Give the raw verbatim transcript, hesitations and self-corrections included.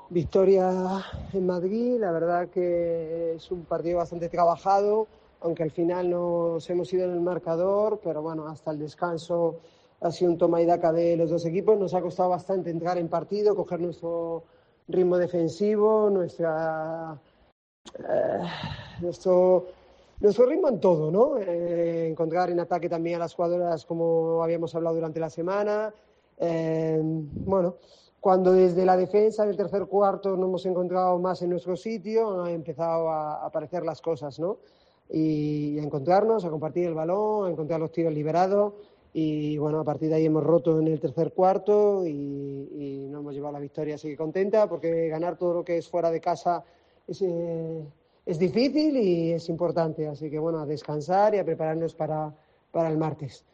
Victoria en Madrid, la verdad que es un partido bastante trabajado, aunque al final nos hemos ido en el marcador, pero bueno, hasta el descanso ha sido un toma y daca de los dos equipos. Nos ha costado bastante entrar en partido, coger nuestro ritmo defensivo, nuestra, eh, nuestro, nuestro ritmo en todo, ¿no? Eh, encontrar en ataque también a las jugadoras como habíamos hablado durante la semana. Eh, bueno, cuando desde la defensa del tercer cuarto nos hemos encontrado más en nuestro sitio, han empezado a aparecer las cosas, ¿no? Y a encontrarnos, a compartir el balón, a encontrar los tiros liberados. Y bueno, a partir de ahí hemos roto en el tercer cuarto y, y nos hemos llevado la victoria. Así que contenta porque ganar todo lo que es fuera de casa es, eh, es difícil y es importante. Así que bueno, a descansar y a prepararnos para, para el martes.